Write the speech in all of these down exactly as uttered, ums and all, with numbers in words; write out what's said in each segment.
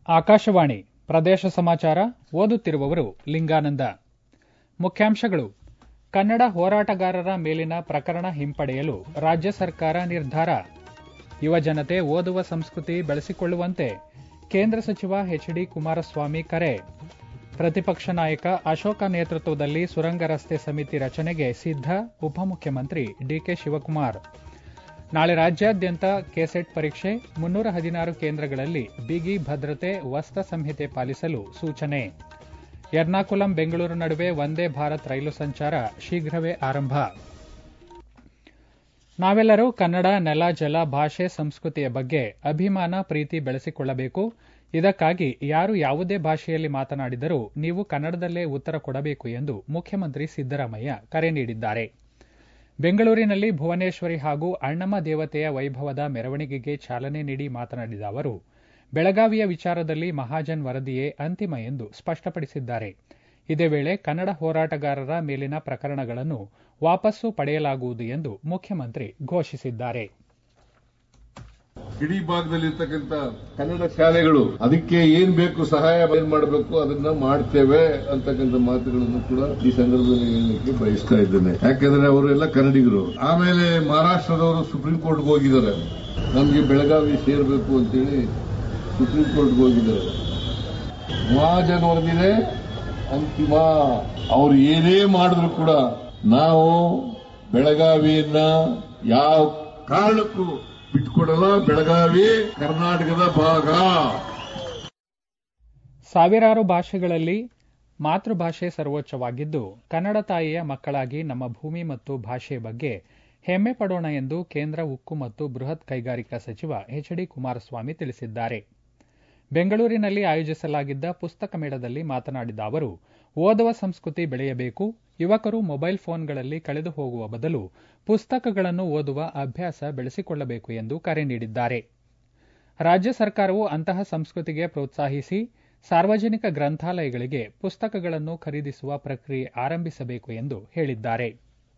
ಆಕಾಶವಾಣಿ ಪ್ರದೇಶ ಸಮಾಚಾರ ಓದುತ್ತಿರುವವರು ಲಿಂಗಾನಂದ. ಮುಖ್ಯಾಂಶಗಳು. ಕನ್ನಡ ಹೋರಾಟಗಾರರ ಮೇಲಿನ ಪ್ರಕರಣ ಹಿಂಪಡೆಯಲು ರಾಜ್ಯ ಸರ್ಕಾರ ನಿರ್ಧಾರ. ಯುವಜನತೆ ಓದುವ ಸಂಸ್ಕೃತಿ ಬೆಳೆಸಿಕೊಳ್ಳುವಂತೆ ಕೇಂದ್ರ ಸಚಿವ ಎಚ್ ಡಿ ಕುಮಾರಸ್ವಾಮಿ ಕರೆ. ಪ್ರತಿಪಕ್ಷ ನಾಯಕ ಅಶೋಕ ನೇತೃತ್ವದಲ್ಲಿ ಸುರಂಗ ರಸ್ತೆ ಸಮಿತಿ ರಚನೆಗೆ ಸಿದ್ಧ ಉಪಮುಖ್ಯಮಂತ್ರಿ ಡಿಕೆ ಶಿವಕುಮಾರ್. ನಾಳೆ ರಾಜ್ಯಾದ್ಯಂತ ಕೆಸೆಟ್ ಪರೀಕ್ಷೆ, ಮುನ್ನೂರ ಹದಿನಾರು ಕೇಂದ್ರಗಳಲ್ಲಿ ಬಿಗಿ ಭದ್ರತೆ, ವಸ್ತ್ರ ಸಂಹಿತೆ ಪಾಲಿಸಲು ಸೂಚನೆ. ಎರ್ನಾಕುಲಂ ಬೆಂಗಳೂರು ನಡುವೆ ವಂದೇ ಭಾರತ್ ರೈಲು ಸಂಚಾರ ಶೀಘ್ರವೇ ಆರಂಭ. ನಾವೆಲ್ಲರೂ ಕನ್ನಡ ನೆಲ, ಜಲ, ಭಾಷೆ, ಸಂಸ್ಕೃತಿಯ ಬಗ್ಗೆ ಅಭಿಮಾನ, ಪ್ರೀತಿ ಬೆಳೆಸಿಕೊಳ್ಳಬೇಕು. ಇದಕ್ಕಾಗಿ ಯಾರು ಯಾವುದೇ ಭಾಷೆಯಲ್ಲಿ ಮಾತನಾಡಿದರೂ ನೀವು ಕನ್ನಡದಲ್ಲೇ ಉತ್ತರ ಕೊಡಬೇಕು ಎಂದು ಮುಖ್ಯಮಂತ್ರಿ ಸಿದ್ದರಾಮಯ್ಯ ಕರೆ ನೀಡಿದ್ದಾರೆ. ಬೆಂಗಳೂರಿನಲ್ಲಿ ಭುವನೇಶ್ವರಿ ಹಾಗೂ ಅಣ್ಣಮ್ಮ ದೇವತೆಯ ವೈಭವದ ಮೆರವಣಿಗೆಗೆ ಚಾಲನೆ ನೀಡಿ ಮಾತನಾಡಿದ ಅವರು, ಬೆಳಗಾವಿಯ ವಿಚಾರದಲ್ಲಿ ಮಹಾಜನ್ ವರದಿಯೇ ಅಂತಿಮ ಎಂದು ಸ್ಪಷ್ಟಪಡಿಸಿದ್ದಾರೆ. ಇದೇ ವೇಳೆ ಕನ್ನಡ ಹೋರಾಟಗಾರರ ಮೇಲಿನ ಪ್ರಕರಣಗಳನ್ನು ವಾಪಸ್ಸು ಪಡೆಯಲಾಗುವುದು ಎಂದು ಮುಖ್ಯಮಂತ್ರಿ ಘೋಷಿಸಿದ್ದಾರೆ. ಇಡೀ ಭಾಗದಲ್ಲಿರ್ತಕ್ಕಂಥ ಕನ್ನಡ ಶಾಲೆಗಳು ಅದಕ್ಕೆ ಏನ್ ಬೇಕು ಸಹಾಯ ಏನ್ ಮಾಡಬೇಕು ಅದನ್ನ ಮಾಡ್ತೇವೆ ಅಂತಕ್ಕಂಥ ಮಾತುಗಳನ್ನು ಕೂಡ ಈ ಸಂದರ್ಭದಲ್ಲಿ ಹೇಳಲಿಕ್ಕೆ ಬಯಸ್ತಾ ಇದ್ದೇನೆ. ಯಾಕಂದ್ರೆ ಅವರೆಲ್ಲ ಕನ್ನಡಿಗರು. ಆಮೇಲೆ ಮಹಾರಾಷ್ಟ್ರದವರು ಸುಪ್ರೀಂ ಕೋರ್ಟ್ಗೆ ಹೋಗಿದ್ದಾರೆ, ನಮ್ಗೆ ಬೆಳಗಾವಿ ಸೇರಬೇಕು ಅಂತೇಳಿ ಸುಪ್ರೀಂ ಕೋರ್ಟ್ಗೆ ಹೋಗಿದ್ದಾರೆ. ಮಹಾಜನ್ ವರದಿನೇ ಅಂತಿಮ. ಅವ್ರು ಏನೇ ಮಾಡಿದ್ರು ಕೂಡ ನಾವು ಬೆಳಗಾವಿಯನ್ನ ಯಾವ ಕಾರಣಕ್ಕೂ ಬಿಟ್ಕೊಡಲ್ಲ. ಬೆಳಗಾವಿ ಕರ್ನಾಟಕದ ಭಾಗ. ಸಾವಿರಾರು ಭಾಷೆಗಳಲ್ಲಿ ಮಾತೃಭಾಷೆ ಸರ್ವೋಚ್ಚವಾಗಿದ್ದು, ಕನ್ನಡ ತಾಯಿಯ ಮಕ್ಕಳಾಗಿ ನಮ್ಮ ಭೂಮಿ ಮತ್ತು ಭಾಷೆಯ ಬಗ್ಗೆ ಹೆಮ್ಮೆ ಪಡೋಣ ಎಂದು ಕೇಂದ್ರ ಉಕ್ಕು ಮತ್ತು ಬೃಹತ್ ಕೈಗಾರಿಕಾ ಸಚಿವ ಎಚ್ ಡಿ ಕುಮಾರಸ್ವಾಮಿ ತಿಳಿಸಿದ್ದಾರೆ. ಬೆಂಗಳೂರಿನಲ್ಲಿ ಆಯೋಜಿಸಲಾಗಿದ್ದ ಪುಸ್ತಕ ಮೇಳದಲ್ಲಿ ಮಾತನಾಡಿದ ಅವರು, ಓದುವ ಸಂಸ್ಕೃತಿ ಬೆಳೆಯಬೇಕು. ಯುವಕರು ಮೊಬೈಲ್ ಫೋನ್ಗಳಲ್ಲಿ ಕಳೆದು ಹೋಗುವ ಬದಲು ಪುಸ್ತಕಗಳನ್ನು ಓದುವ ಅಭ್ಯಾಸ ಬೆಳೆಸಿಕೊಳ್ಳಬೇಕು ಎಂದು ಕರೆ ನೀಡಿದ್ದಾರೆ. ರಾಜ್ಯ ಸರ್ಕಾರವು ಅಂತಹ ಸಂಸ್ಕೃತಿಗೆ ಪ್ರೋತ್ಸಾಹಿಸಿ ಸಾರ್ವಜನಿಕ ಗ್ರಂಥಾಲಯಗಳಿಗೆ ಪುಸ್ತಕಗಳನ್ನು ಖರೀದಿಸುವ ಪ್ರಕ್ರಿಯೆ ಆರಂಭಿಸಬೇಕು ಎಂದು ಹೇಳಿದ್ದಾರೆ.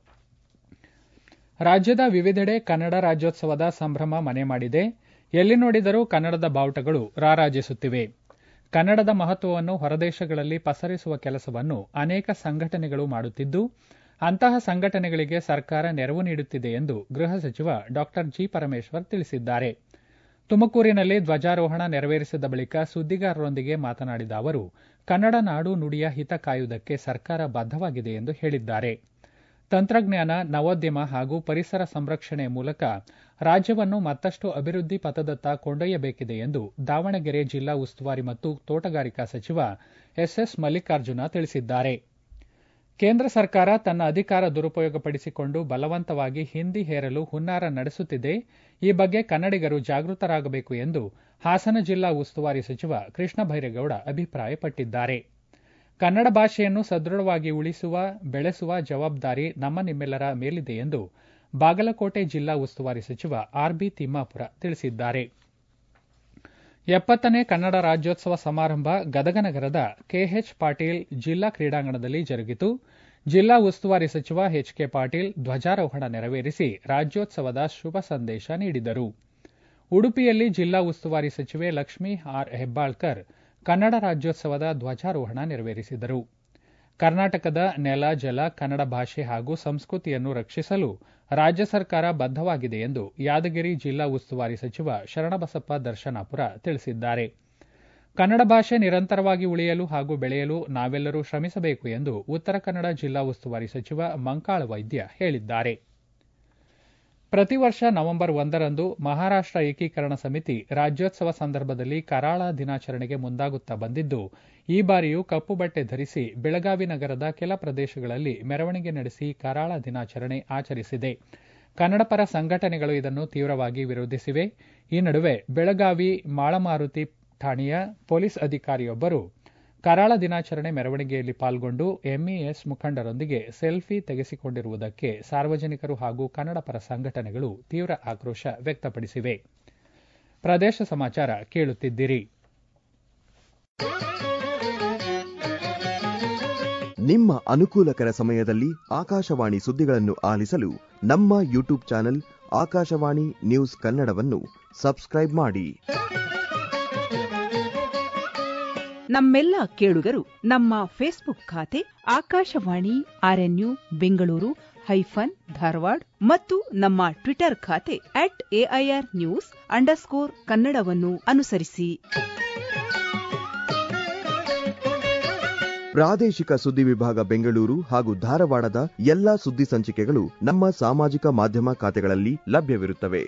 ರಾಜ್ಯದ ವಿವಿಧೆಡೆ ಕನ್ನಡ ರಾಜ್ಯೋತ್ಸವದ ಸಂಭ್ರಮ ಮನೆ ಮಾಡಿದೆ. ಎಲ್ಲಿ ನೋಡಿದರೂ ಕನ್ನಡದ ಬಾವುಟಗಳು ರಾರಾಜಿಸುತ್ತಿವೆ. ಕನ್ನಡದ ಮಹತ್ವವನ್ನು ಹೊರದೇಶಗಳಲ್ಲಿ ಪಸರಿಸುವ ಕೆಲಸವನ್ನು ಅನೇಕ ಸಂಘಟನೆಗಳು ಮಾಡುತ್ತಿದ್ದು, ಅಂತಹ ಸಂಘಟನೆಗಳಿಗೆ ಸರ್ಕಾರ ನೆರವು ನೀಡುತ್ತಿದೆ ಎಂದು ಗೃಹ ಸಚಿವ ಡಾ ಜಿ ಪರಮೇಶ್ವರ್ ತಿಳಿಸಿದ್ದಾರೆ. ತುಮಕೂರಿನಲ್ಲಿ ಧ್ವಜಾರೋಹಣ ನೆರವೇರಿಸಿದ ಬಳಿಕ ಸುದ್ದಿಗಾರರೊಂದಿಗೆ ಮಾತನಾಡಿದ ಅವರು, ಕನ್ನಡ ನಾಡು ನುಡಿಯ ಹಿತ ಕಾಯುವುದಕ್ಕೆ ಸರ್ಕಾರ ಬದ್ಧವಾಗಿದೆ ಎಂದು ಹೇಳಿದ್ದಾರೆ. ತಂತ್ರಜ್ಞಾನ, ನವೋದ್ಯಮ ಹಾಗೂ ಪರಿಸರ ಸಂರಕ್ಷಣೆಯ ಮೂಲಕ ರಾಜ್ಯವನ್ನು ಮತ್ತಷ್ಟು ಅಭಿವೃದ್ಧಿ ಪಥದತ್ತ ಕೊಂಡೊಯ್ಯಬೇಕಿದೆ ಎಂದು ದಾವಣಗೆರೆ ಜಿಲ್ಲಾ ಉಸ್ತುವಾರಿ ಮತ್ತು ತೋಟಗಾರಿಕಾ ಸಚಿವ ಎಸ್ ಎಸ್ ಮಲ್ಲಿಕಾರ್ಜುನ ತಿಳಿಸಿದ್ದಾರೆ. ಕೇಂದ್ರ ಸರ್ಕಾರ ತನ್ನ ಅಧಿಕಾರ ದುರುಪಯೋಗಪಡಿಸಿಕೊಂಡು ಬಲವಂತವಾಗಿ ಹಿಂದಿ ಹೇರಲು ಹುನ್ನಾರ ನಡೆಸುತ್ತಿದೆ. ಈ ಬಗ್ಗೆ ಕನ್ನಡಿಗರು ಜಾಗೃತರಾಗಬೇಕು ಎಂದು ಹಾಸನ ಜಿಲ್ಲಾ ಉಸ್ತುವಾರಿ ಸಚಿವ ಕೃಷ್ಣ ಬೈರೇಗೌಡ ಅಭಿಪ್ರಾಯಪಟ್ಟಿದ್ದಾರೆ. ಕನ್ನಡ ಭಾಷೆಯನ್ನು ಸದೃಢವಾಗಿ ಉಳಿಸುವ, ಬೆಳೆಸುವ ಜವಾಬ್ದಾರಿ ನಮ್ಮ ನಿಮ್ಮೆಲ್ಲರ ಮೇಲಿದೆ ಎಂದು ಬಾಗಲಕೋಟೆ ಜಿಲ್ಲಾ ಉಸ್ತುವಾರಿ ಸಚಿವ ಆರ್ ಬಿ ತಿಮ್ಮಾಪುರ ತಿಳಿಸಿದ್ದಾರೆ. ಎಪ್ಪತ್ತನೇ ಕನ್ನಡ ರಾಜ್ಯೋತ್ಸವ ಸಮಾರಂಭ ಗದಗ ನಗರದ ಕೆಎಚ್ ಪಾಟೀಲ್ ಜಿಲ್ಲಾ ಕ್ರೀಡಾಂಗಣದಲ್ಲಿ ಜರುಗಿತು. ಜಿಲ್ಲಾ ಉಸ್ತುವಾರಿ ಸಚಿವ ಎಚ್ ಕೆ ಪಾಟೀಲ್ ಧ್ವಜಾರೋಹಣ ನೆರವೇರಿಸಿ ರಾಜ್ಯೋತ್ಸವದ ಶುಭ ಸಂದೇಶ ನೀಡಿದರು. ಉಡುಪಿಯಲ್ಲಿ ಜಿಲ್ಲಾ ಉಸ್ತುವಾರಿ ಸಚಿವೆ ಲಕ್ಷ್ಮೀ ಆರ್ ಹೆಬ್ಬಾಳ್ಕರ್ ಕನ್ನಡ ರಾಜ್ಯೋತ್ಸವದ ಧ್ವಜಾರೋಹಣ ನೆರವೇರಿಸಿದರು. ಕರ್ನಾಟಕದ ನೆಲ, ಜಲ, ಕನ್ನಡ ಭಾಷೆ ಹಾಗೂ ಸಂಸ್ಕೃತಿಯನ್ನು ರಕ್ಷಿಸಲು ರಾಜ್ಯ ಸರ್ಕಾರ ಬದ್ಧವಾಗಿದೆ ಎಂದು ಯಾದಗಿರಿ ಜಿಲ್ಲಾ ಉಸ್ತುವಾರಿ ಸಚಿವ ಶರಣಬಸಪ್ಪ ದರ್ಶನಾಪುರ ತಿಳಿಸಿದ್ದಾರೆ. ಕನ್ನಡ ಭಾಷೆ ನಿರಂತರವಾಗಿ ಉಳಿಯಲು ಹಾಗೂ ಬೆಳೆಯಲು ನಾವೆಲ್ಲರೂ ಶ್ರಮಿಸಬೇಕು ಎಂದು ಉತ್ತರ ಕನ್ನಡ ಜಿಲ್ಲಾ ಉಸ್ತುವಾರಿ ಸಚಿವ ಮಂಕಾಳ ವೈದ್ಯ ಹೇಳಿದ್ದಾರೆ. ಪ್ರತಿ ವರ್ಷ ನವೆಂಬರ್ ಒಂದರಂದು ಮಹಾರಾಷ್ಟ್ರ ಏಕೀಕರಣ ಸಮಿತಿ ರಾಜ್ಯೋತ್ಸವ ಸಂದರ್ಭದಲ್ಲಿ ಕರಾಳ ದಿನಾಚರಣೆಗೆ ಮುಂದಾಗುತ್ತಾ ಬಂದಿದ್ದು, ಈ ಬಾರಿಯೂ ಕಪ್ಪು ಬಟ್ಟೆ ಧರಿಸಿ ಬೆಳಗಾವಿ ನಗರದ ಕೆಲ ಪ್ರದೇಶಗಳಲ್ಲಿ ಮೆರವಣಿಗೆ ನಡೆಸಿ ಕರಾಳ ದಿನಾಚರಣೆ ಆಚರಿಸಿದೆ. ಕನ್ನಡಪರ ಸಂಘಟನೆಗಳು ಇದನ್ನು ತೀವ್ರವಾಗಿ ವಿರೋಧಿಸಿವೆ. ಈ ನಡುವೆ ಬೆಳಗಾವಿ ಮಾಳಮಾರುತಿ ಠಾಣೆಯ ಪೊಲೀಸ್ ಅಧಿಕಾರಿಯೊಬ್ಬರು ಕರಾಳ ದಿನಾಚರಣೆ ಮೆರವಣಿಗೆಯಲ್ಲಿ ಪಾಲ್ಗೊಂಡು ಎಂಇಎಸ್ ಮುಖಂಡರೊಂದಿಗೆ ಸೆಲ್ಫಿ ತೆಗೆಸಿಕೊಂಡಿರುವುದಕ್ಕೆ ಸಾರ್ವಜನಿಕರು ಹಾಗೂ ಕನ್ನಡಪರ ಸಂಘಟನೆಗಳು ತೀವ್ರ ಆಕ್ರೋಶ ವ್ಯಕ್ತಪಡಿಸಿವೆ. ಪ್ರದೇಶ ಸಮಾಚಾರ ಕೇಳುತ್ತಿದ್ದೀರಿ. ನಿಮ್ಮ ಅನುಕೂಲಕರ ಸಮಯದಲ್ಲಿ ಆಕಾಶವಾಣಿ ಸುದ್ದಿಗಳನ್ನು ಆಲಿಸಲು ನಮ್ಮ ಯೂಟ್ಯೂಬ್ ಚಾನೆಲ್ ಆಕಾಶವಾಣಿ ನ್ಯೂಸ್ ಕನ್ನಡವನ್ನು ಸಬ್ಸ್ಕ್ರೈಬ್ ಮಾಡಿ. ನಮ್ಮೆಲ್ಲ ಕೇಳುಗರು ನಮ್ಮ ಫೇಸ್ಬುಕ್ ಖಾತೆ ಆಕಾಶವಾಣಿ ಆರ್ಎನ್ಯು ಬೆಂಗಳೂರು ಹೈಫನ್ ಧಾರವಾಡ ಮತ್ತು ನಮ್ಮ ಟ್ವಿಟರ್ ಖಾತೆ ಅಟ್ ಎಐಆರ್ ನ್ಯೂಸ್ ಅಂಡರ್ಸ್ಕೋರ್ ಕನ್ನಡವನ್ನು ಅನುಸರಿಸಿ. ಪ್ರಾದೇಶಿಕ ಸುದ್ದಿ ವಿಭಾಗ ಬೆಂಗಳೂರು ಹಾಗೂ ಧಾರವಾಡದ ಎಲ್ಲಾ ಸುದ್ದಿ ಸಂಚಿಕೆಗಳು ನಮ್ಮ ಸಾಮಾಜಿಕ ಮಾಧ್ಯಮ ಖಾತೆಗಳಲ್ಲಿ ಲಭ್ಯವಿರುತ್ತವೆ.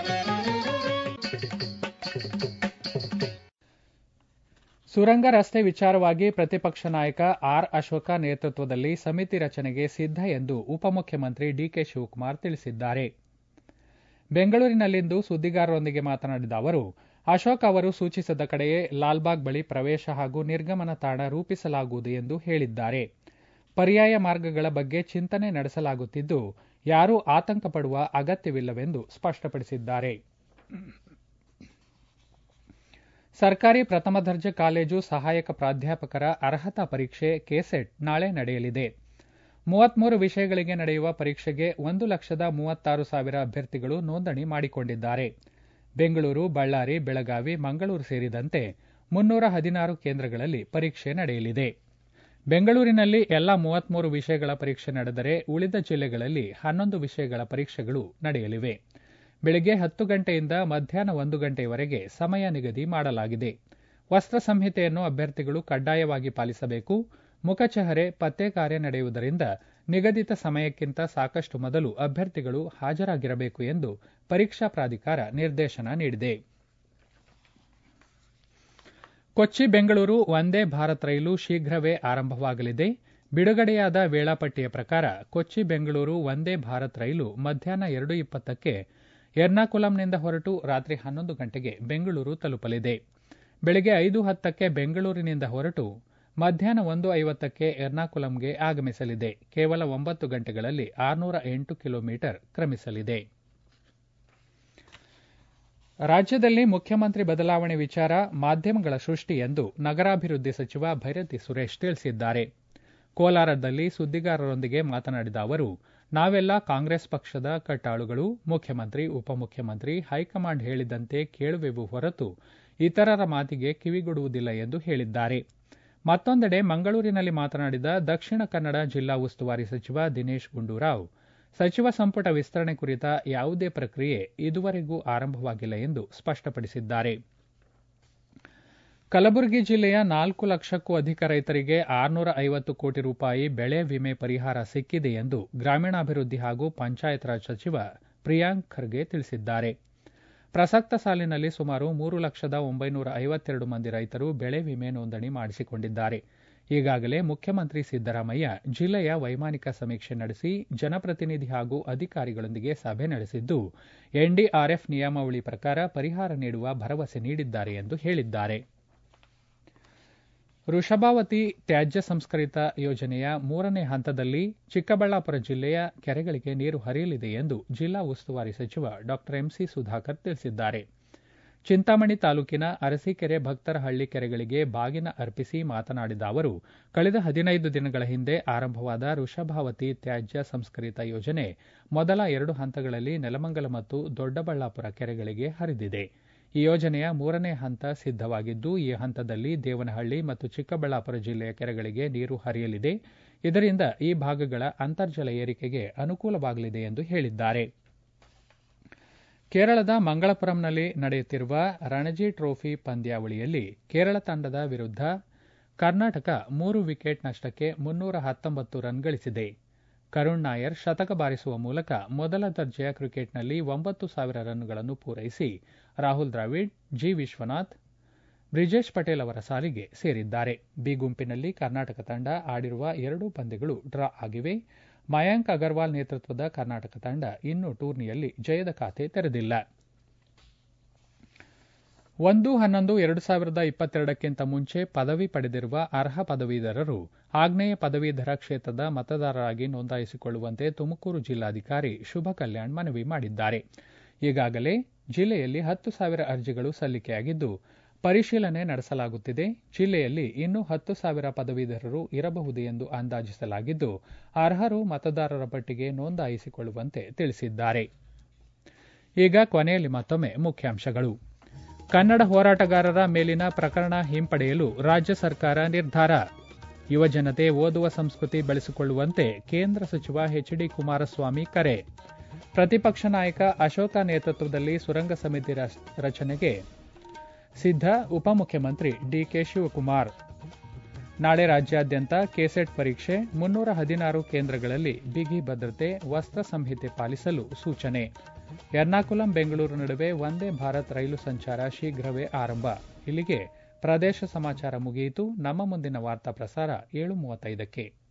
ಸುರಂಗ ರಸ್ತೆ ವಿಚಾರವಾಗಿ ಪ್ರತಿಪಕ್ಷ ನಾಯಕ ಆರ್ ಅಶೋಕ ನೇತೃತ್ವದಲ್ಲಿ ಸಮಿತಿ ರಚನೆಗೆ ಸಿದ್ಧ ಎಂದು ಉಪಮುಖ್ಯಮಂತ್ರಿ ಡಿಕೆ ಶಿವಕುಮಾರ್ ತಿಳಿಸಿದ್ದಾರೆ. ಬೆಂಗಳೂರಿನಲ್ಲಿಂದು ಸುದ್ದಿಗಾರರೊಂದಿಗೆ ಮಾತನಾಡಿದ ಅವರು, ಅಶೋಕ್ ಅವರು ಸೂಚಿಸಿದ ಕಡೆಯೇ ಲಾಲ್ಬಾಗ್ ಬಳಿ ಪ್ರವೇಶ ಹಾಗೂ ನಿರ್ಗಮನ ತಾಣ ರೂಪಿಸಲಾಗುವುದು ಎಂದು ಹೇಳಿದ್ದಾರೆ. ಪರ್ಯಾಯ ಮಾರ್ಗಗಳ ಬಗ್ಗೆ ಚಿಂತನೆ ನಡೆಸಲಾಗುತ್ತಿದ್ದು, ಯಾರೂ ಆತಂಕ ಪಡುವ ಅಗತ್ಯವಿಲ್ಲವೆಂದು ಸ್ಪಷ್ಟಪಡಿಸಿದ್ದಾರೆ. ಸರ್ಕಾರಿ ಪ್ರಥಮ ದರ್ಜೆ ಕಾಲೇಜು ಸಹಾಯಕ ಪ್ರಾಧ್ಯಾಪಕರ ಅರ್ಹತಾ ಪರೀಕ್ಷೆ ಕೆಸೆಟ್ ನಾಳೆ ನಡೆಯಲಿದೆ. ಮೂವತ್ಮೂರು ವಿಷಯಗಳಿಗೆ ನಡೆಯುವ ಪರೀಕ್ಷೆಗೆ ಒಂದು ಲಕ್ಷದ ಮೂವತ್ತಾರು ಸಾವಿರ ಅಭ್ಯರ್ಥಿಗಳು ನೋಂದಣಿ ಮಾಡಿಕೊಂಡಿದ್ದಾರೆ. ಬೆಂಗಳೂರು, ಬಳ್ಳಾರಿ, ಬೆಳಗಾವಿ, ಮಂಗಳೂರು ಸೇರಿದಂತೆ ಮುನ್ನೂರ ಹದಿನಾರು ಕೇಂದ್ರಗಳಲ್ಲಿ ಪರೀಕ್ಷೆ ನಡೆಯಲಿದೆ. ಬೆಂಗಳೂರಿನಲ್ಲಿ ಎಲ್ಲಾ ಮೂವತ್ಮೂರು ವಿಷಯಗಳ ಪರೀಕ್ಷೆ ನಡೆದರೆ ಉಳಿದ ಜಿಲ್ಲೆಗಳಲ್ಲಿ ಹನ್ನೊಂದು ವಿಷಯಗಳ ಪರೀಕ್ಷೆಗಳು ನಡೆಯಲಿವೆ. ಬೆಳಗ್ಗೆ ಹತ್ತು ಗಂಟೆಯಿಂದ ಮಧ್ಯಾಹ್ನ ಒಂದು ಗಂಟೆಯವರೆಗೆ ಸಮಯ ನಿಗದಿ ಮಾಡಲಾಗಿದೆ. ವಸ್ತ್ರ ಸಂಹಿತೆಯನ್ನು ಅಭ್ಯರ್ಥಿಗಳು ಕಡ್ಡಾಯವಾಗಿ ಪಾಲಿಸಬೇಕು. ಮುಖಚಹರೆ ಪತ್ತೆ ಕಾರ್ಯ ನಡೆಯುವುದರಿಂದ ನಿಗದಿತ ಸಮಯಕ್ಕಿಂತ ಸಾಕಷ್ಟು ಮೊದಲು ಅಭ್ಯರ್ಥಿಗಳು ಹಾಜರಾಗಿರಬೇಕು ಎಂದು ಪರೀಕ್ಷಾ ಪ್ರಾಧಿಕಾರ ನಿರ್ದೇಶನ ನೀಡಿದೆ. ಕೊಚ್ಚಿ ಬೆಂಗಳೂರು ವಂದೇ ಭಾರತ್ ರೈಲು ಶೀಘ್ರವೇ ಆರಂಭವಾಗಲಿದೆ. ಬಿಡುಗಡೆಯಾದ ವೇಳಾಪಟ್ಟಿಯ ಪ್ರಕಾರ ಕೊಚ್ಚಿ ಬೆಂಗಳೂರು ವಂದೇ ಭಾರತ್ ರೈಲು ಮಧ್ಯಾಹ್ನ ಎರಡು ಇಪ್ಪತ್ತಕ್ಕೆ ಎರ್ನಾಕುಲಂನಿಂದ ಹೊರಟು ರಾತ್ರಿ ಹನ್ನೊಂದು ಗಂಟೆಗೆ ಬೆಂಗಳೂರು ತಲುಪಲಿದೆ. ಬೆಳಗ್ಗೆ ಐದು ಹತ್ತಕ್ಕೆ ಬೆಂಗಳೂರಿನಿಂದ ಹೊರಟು ಮಧ್ಯಾಹ್ನ ಒಂದು ಐವತ್ತಕ್ಕೆ ಎರ್ನಾಕುಲಂಗೆ ಆಗಮಿಸಲಿದೆ. ಕೇವಲ ಒಂಬತ್ತು ಗಂಟೆಗಳಲ್ಲಿ ಆರುನೂರ ಎಂಟು ಕಿಲೋಮೀಟರ್ ಕ್ರಮಿಸಲಿದೆ. ರಾಜ್ಯದಲ್ಲಿ ಮುಖ್ಯಮಂತ್ರಿ ಬದಲಾವಣೆ ವಿಚಾರ ಮಾಧ್ಯಮಗಳ ಸೃಷ್ಟಿ ಎಂದು ನಗರಾಭಿವೃದ್ಧಿ ಸಚಿವ ಭೈರತಿ ಸುರೇಶ್ ತಿಳಿಸಿದ್ದಾರೆ. ಕೋಲಾರದಲ್ಲಿ ಸುದ್ದಿಗಾರರೊಂದಿಗೆ ಮಾತನಾಡಿದ ಅವರು, ನಾವೆಲ್ಲ ಕಾಂಗ್ರೆಸ್ ಪಕ್ಷದ ಕಟ್ಟಾಳುಗಳು. ಮುಖ್ಯಮಂತ್ರಿ, ಉಪಮುಖ್ಯಮಂತ್ರಿ ಹೈಕಮಾಂಡ್ ಹೇಳಿದಂತೆ ಕೇಳುವೆವು ಹೊರತು ಇತರರ ಮಾತಿಗೆ ಕಿವಿಗೊಡುವುದಿಲ್ಲ ಎಂದು ಹೇಳಿದ್ದಾರೆ. ಮತ್ತೊಂದೆಡೆ ಮಂಗಳೂರಿನಲ್ಲಿ ಮಾತನಾಡಿದ ದಕ್ಷಿಣ ಕನ್ನಡ ಜಿಲ್ಲಾ ಉಸ್ತುವಾರಿ ಸಚಿವ ದಿನೇಶ್ ಗುಂಡೂರಾವ್, ಸಚಿವ ಸಂಪುಟ ವಿಸ್ತರಣೆ ಕುರಿತ ಯಾವುದೇ ಪ್ರಕ್ರಿಯೆ ಇದುವರೆಗೂ ಆರಂಭವಾಗಿಲ್ಲ ಎಂದು ಸ್ಪಷ್ಟಪಡಿಸಿದ್ದಾರೆ. ಕಲಬುರಗಿ ಜಿಲ್ಲೆಯ ನಾಲ್ಕು ಲಕ್ಷಕ್ಕೂ ಅಧಿಕ ರೈತರಿಗೆ ಆರುನೂರ ಐವತ್ತು ಕೋಟಿ ರೂಪಾಯಿ ಬೆಳೆ ವಿಮೆ ಪರಿಹಾರ ಸಿಕ್ಕಿದೆ ಎಂದು ಗ್ರಾಮೀಣಾಭಿವೃದ್ಧಿ ಹಾಗೂ ಪಂಚಾಯತ್ ರಾಜ್ ಸಚಿವ ಪ್ರಿಯಾಂಕ್ ಖರ್ಗೆ ತಿಳಿಸಿದ್ದಾರೆ. ಪ್ರಸಕ್ತ ಸಾಲಿನಲ್ಲಿ ಸುಮಾರು ಮೂರು ಲಕ್ಷದ ಒಂಬೈನೂರ ಐವತ್ತೆರಡು ಮಂದಿ ರೈತರು ಬೆಳೆ ವಿಮೆ ನೋಂದಣಿ ಮಾಡಿಸಿಕೊಂಡಿದ್ದಾರೆ. ಈಗಾಗಲೇ ಮುಖ್ಯಮಂತ್ರಿ ಸಿದ್ದರಾಮಯ್ಯ ಜಿಲ್ಲೆಯ ವೈಮಾನಿಕ ಸಮೀಕ್ಷೆ ನಡೆಸಿ ಜನಪ್ರತಿನಿಧಿ ಹಾಗೂ ಅಧಿಕಾರಿಗಳೊಂದಿಗೆ ಸಭೆ ನಡೆಸಿದ್ದು, ಎನ್ಡಿಆರ್ಎಫ್ ನಿಯಮಾವಳಿ ಪ್ರಕಾರ ಪರಿಹಾರ ನೀಡುವ ಭರವಸೆ ನೀಡಿದ್ದಾರೆ ಎಂದು ಹೇಳಿದ್ದಾರೆ. ವೃಷಭಾವತಿ ತ್ಯಾಜ್ಯ ಸಂಸ್ಕರಿತ ಯೋಜನೆಯ ಮೂರನೇ ಹಂತದಲ್ಲಿ ಚಿಕ್ಕಬಳ್ಳಾಪುರ ಜಿಲ್ಲೆಯ ಕೆರೆಗಳಿಗೆ ನೀರು ಹರಿಯಲಿದೆ ಎಂದು ಜಿಲ್ಲಾ ಉಸ್ತುವಾರಿ ಸಚಿವ ಡಾ ಎಂಸಿ ಸುಧಾಕರ್ ತಿಳಿಸಿದ್ದಾರೆ. ಚಿಂತಾಮಣಿ ತಾಲೂಕಿನ ಅರಸೀಕೆರೆ ಭಕ್ತರಹಳ್ಳಿ ಕೆರೆಗಳಿಗೆ ಬಾಗಿನ ಅರ್ಪಿಸಿ ಮಾತನಾಡಿದ ಅವರು, ಕಳೆದ ಹದಿನೈದು ದಿನಗಳ ಹಿಂದೆ ಆರಂಭವಾದ ವೃಷಭಾವತಿ ತ್ಯಾಜ್ಯ ಸಂಸ್ಕರಿತ ಯೋಜನೆ ಮೊದಲ ಎರಡು ಹಂತಗಳಲ್ಲಿ ನೆಲಮಂಗಲ ಮತ್ತು ದೊಡ್ಡಬಳ್ಳಾಪುರ ಕೆರೆಗಳಿಗೆ ಹರಿದಿದೆ. ಈ ಯೋಜನೆಯ ಮೂರನೇ ಹಂತ ಸಿದ್ದವಾಗಿದ್ದು, ಈ ಹಂತದಲ್ಲಿ ದೇವನಹಳ್ಳಿ ಮತ್ತು ಚಿಕ್ಕಬಳ್ಳಾಪುರ ಜಿಲ್ಲೆಯ ಕೆರೆಗಳಿಗೆ ನೀರು ಹರಿಯಲಿದೆ. ಇದರಿಂದ ಈ ಭಾಗಗಳ ಅಂತರ್ಜಲ ಏರಿಕೆಗೆ ಅನುಕೂಲವಾಗಲಿದೆ ಎಂದು ಹೇಳಿದ್ದಾರೆ. ಕೇರಳದ ಮಂಗಳಪುರಂನಲ್ಲಿ ನಡೆಯುತ್ತಿರುವ ರಣಜಿ ಟ್ರೋಫಿ ಪಂದ್ಯಾವಳಿಯಲ್ಲಿ ಕೇರಳ ತಂಡದ ವಿರುದ್ಧ ಕರ್ನಾಟಕ ಮೂರು ವಿಕೆಟ್ ನಷ್ಟಕ್ಕೆ ಮುನ್ನೂರ ಹತ್ತೊಂಬತ್ತು ರನ್ ಗಳಿಸಿದೆ. ಕರುಣ್ ನಾಯರ್ ಶತಕ ಬಾರಿಸುವ ಮೂಲಕ ಮೊದಲ ದರ್ಜೆಯ ಕ್ರಿಕೆಟ್ನಲ್ಲಿ ಒಂಬತ್ತು ಸಾವಿರ ರನ್ಗಳನ್ನು ಪೂರೈಸಿ ರಾಹುಲ್ ದ್ರಾವಿಡ್, ಜಿ ವಿಶ್ವನಾಥ್, ಬ್ರಿಜೇಶ್ ಪಟೇಲ್ ಅವರ ಸಾಲಿಗೆ ಸೇರಿದ್ದಾರೆ. ಬಿ ಗುಂಪಿನಲ್ಲಿ ಕರ್ನಾಟಕ ತಂಡ ಆಡಿರುವ ಎರಡೂ ಪಂದ್ಯಗಳು ಡ್ರಾ ಆಗಿವೆ. ಮಯಾಂಕ್ ಅಗರ್ವಾಲ್ ನೇತೃತ್ವದ ಕರ್ನಾಟಕ ತಂಡ ಇನ್ನೂ ಟೂರ್ನಿಯಲ್ಲಿ ಜಯದ ಖಾತೆ ತೆರೆದಿಲ್ಲ. ಒಂದು ಹನ್ನೊಂದು ಎರಡು ಸಾವಿರದ ಇಪ್ಪತ್ತೆರಡಕ್ಕಿಂತ ಮುಂಚೆ ಪದವಿ ಪಡೆದಿರುವ ಅರ್ಹ ಪದವೀಧರರು ಆಗ್ನೇಯ ಪದವೀಧರ ಕ್ಷೇತ್ರದ ಮತದಾರರಾಗಿ ನೋಂದಾಯಿಸಿಕೊಳ್ಳುವಂತೆ ತುಮಕೂರು ಜಿಲ್ಲಾಧಿಕಾರಿ ಶುಭ ಕಲ್ಯಾಣ್ ಮನವಿ ಮಾಡಿದ್ದಾರೆ. ಈಗಾಗಲೇ ಜಿಲ್ಲೆಯಲ್ಲಿ ಹತ್ತು ಸಾವಿರ ಅರ್ಜಿಗಳು ಸಲ್ಲಿಕೆಯಾಗಿದ್ದು, ಪರಿಶೀಲನೆ ನಡೆಸಲಾಗುತ್ತಿದೆ. ಜಿಲ್ಲೆಯಲ್ಲಿ ಇನ್ನೂ ಹತ್ತು ಸಾವಿರ ಪದವೀಧರರು ಇರಬಹುದು ಎಂದು ಅಂದಾಜಿಸಲಾಗಿದ್ದು, ಅರ್ಹರು ಮತದಾರರ ಪಟ್ಟಿಗೆ ನೋಂದಾಯಿಸಿಕೊಳ್ಳುವಂತೆ ತಿಳಿಸಿದ್ದಾರೆ. ಈಗ ಕೊನೆಯಲ್ಲಿ ಮತ್ತೊಮ್ಮೆ ಮುಖ್ಯಾಂಶಗಳು. ಕನ್ನಡ ಹೋರಾಟಗಾರರ ಮೇಲಿನ ಪ್ರಕರಣ ಹಿಂಪಡೆಯಲು ರಾಜ್ಯ ಸರ್ಕಾರ ನಿರ್ಧಾರ. ಯುವಜನತೆ ಓದುವ ಸಂಸ್ಕೃತಿ ಬೆಳೆಸಿಕೊಳ್ಳುವಂತೆ ಕೇಂದ್ರ ಸಚಿವ ಎಚ್ ಡಿ ಕುಮಾರಸ್ವಾಮಿ ಕರೆ. ಪ್ರತಿಪಕ್ಷ ನಾಯಕ ಅಶೋಕ ನೇತೃತ್ವದಲ್ಲಿ ಸುರಂಗ ಸಮಿತಿ ರಚನೆಗೆ ಸಿದ್ಧ ಉಪಮುಖ್ಯಮಂತ್ರಿ ಡಿಕೆ ಶಿವಕುಮಾರ್. ನಾಳೆ ರಾಜ್ಯಾದ್ಯಂತ ಕೆಸೆಟ್ ಪರೀಕ್ಷೆ ಮುನ್ನೂರ ಹದಿನಾರು ಕೇಂದ್ರಗಳಲ್ಲಿ ಬಿಗಿ ಭದ್ರತೆ, ವಸ್ತ್ರ ಸಂಹಿತೆ ಪಾಲಿಸಲು ಸೂಚನೆ. ಎರ್ನಾಕುಲಂ ಬೆಂಗಳೂರು ನಡುವೆ ವಂದೇ ಭಾರತ್ ರೈಲು ಸಂಚಾರ ಶೀಘ್ರವೇ ಆರಂಭ. ಇಲ್ಲಿಗೆ ಪ್ರದೇಶ ಸಮಾಚಾರ ಮುಗಿಯಿತು. ನಮ್ಮ ಮುಂದಿನ ವಾರ್ತಾ ಪ್ರಸಾರ ಏಳು ಮೂವತ್ತೈದಕ್ಕೆ.